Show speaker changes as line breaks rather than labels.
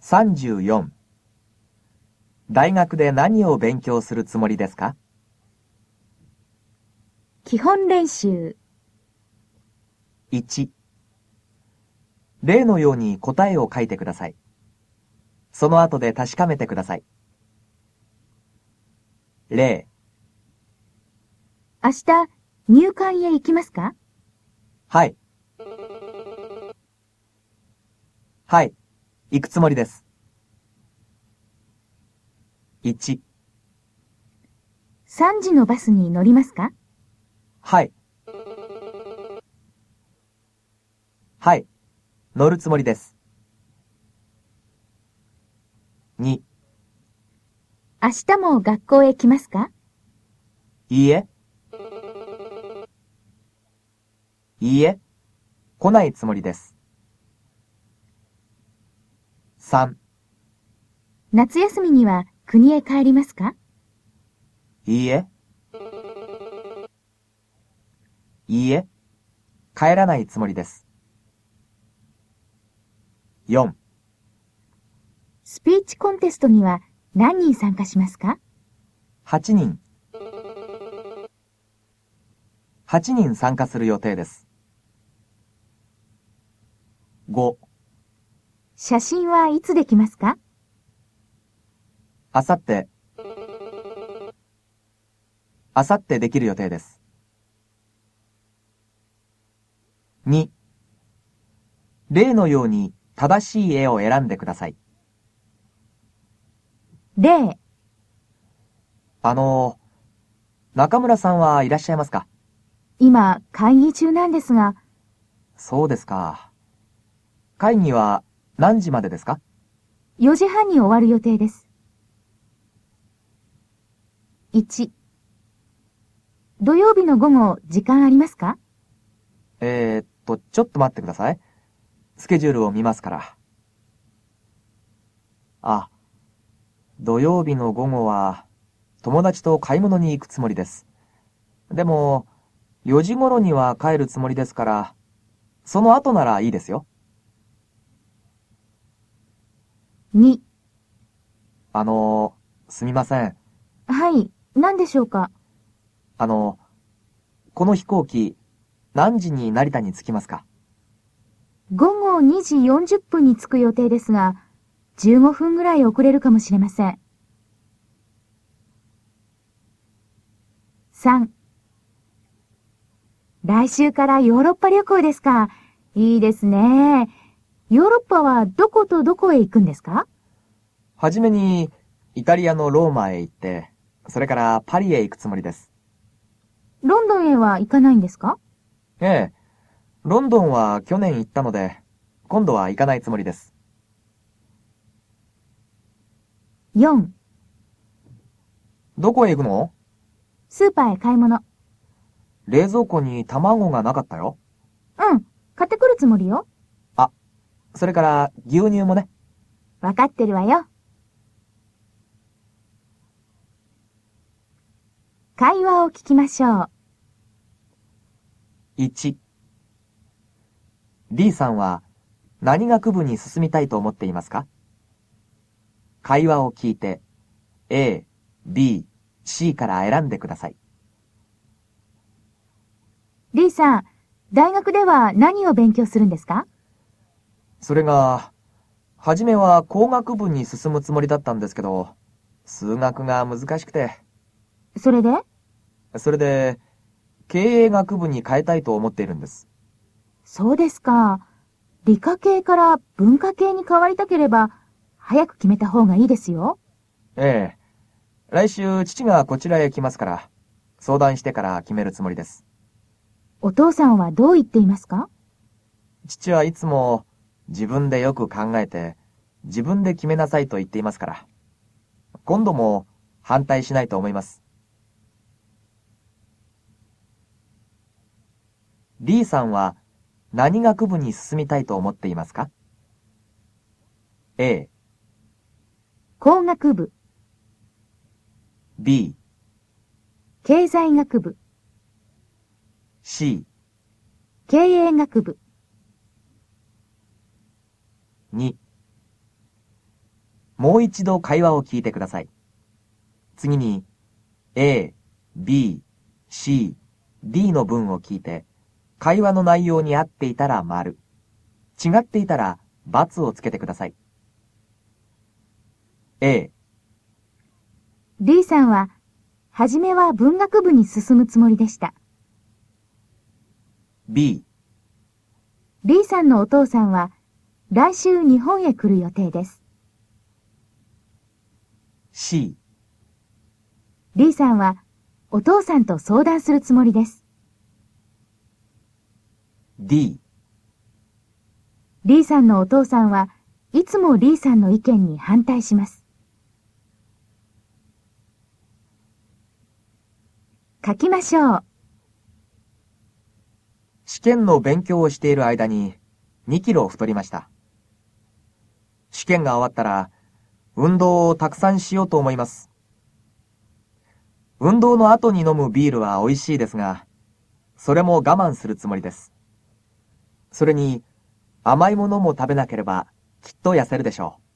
34、大学で何を勉強するつもりですか？
基本練習。
1、例のように答えを書いてください。その後で確かめてください。例、
明日、入管へ行きますか？
はい。はい、行くつもりです。1、
3時のバスに乗りますか？
はい。はい、乗るつもりです。2、
明日も学校へ来ますか？
いいえ。いいえ、来ないつもりです。3、
夏休みには国へ帰りますか？
いいえ。いいえ、帰らないつもりです。4、
スピーチコンテストには何人参加しますか
8人。8人参加する予定です。5、
写真はいつできますか？
あさって、できる予定です。2、例のように正しい絵を選んでください。
例、
中村さんはいらっしゃいますか？
今会議中なんですが、
そうですか。会議は何時までですか
4時半に終わる予定です。1、土曜日の午後時間ありますか？
ちょっと待ってください。スケジュールを見ますから。あ、土曜日の午後は友達と買い物に行くつもりです。でも、4時頃には帰るつもりですから、その後ならいいですよ。
2、
すみません。
はい、何でしょうか？
この飛行機、何時に成田に着きますか？
午後2時40分に着く予定ですが、15分ぐらい遅れるかもしれません。3、来週からヨーロッパ旅行ですか。いいですね。ヨーロッパはどことどこへ行くんですか？
はじめに、イタリアのローマへ行って、それからパリへ行くつもりです。
ロンドンへは行かないんですか？
ええ、ロンドンは去年行ったので、今度は行かないつもりです。
4、
どこへ行くの？
スーパーへ買い物。
冷蔵庫に卵がなかったよ。
うん、買ってくるつもりよ。
あ、それから牛乳もね。
わかってるわよ。会話を聞きましょう。
1、D さんは何学部に進みたいと思っていますか？会話を聞いて A、B、C から選んでください。
リーさん、大学では何を勉強するんですか？
それが、はじめは工学部に進むつもりだったんですけど、数学が難しくて、
それで
それで経営学部に変えたいと思っているんです。
そうですか。理科系から文化系に変わりたければ、早く決めた方がいいですよ。
ええ。来週父がこちらへ来ますから、相談してから決めるつもりです。
お父さんはどう言っていますか？
父はいつも自分でよく考えて、自分で決めなさいと言っていますから、今度も反対しないと思います。リーさんは何学部に進みたいと思っていますか？ A、
工学部、
B、
経済学部、
C、
経営学部。
2、 もう一度会話を聞いてください。次に A、B、C、D の文を聞いて、会話の内容に合っていたら丸、違っていたら×をつけてください。A、
D さんは、はじめは文学部に進むつもりでした。
B、
D さんのお父さんは、来週日本へ来る予定です。
C、
D さんは、お父さんと相談するつもりです。
D、
D さんのお父さんはいつも D さんの意見に反対します。書きましょう。
試験の勉強をしている間に2キロ太りました。試験が終わったら運動をたくさんしようと思います。運動の後に飲むビールは美味しいですが、それも我慢するつもりです。それに甘いものも食べなければきっと痩せるでしょう。